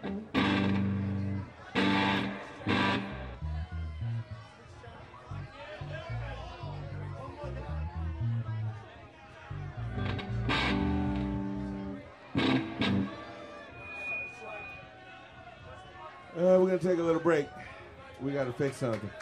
We're going to take a little break. We got to fix something.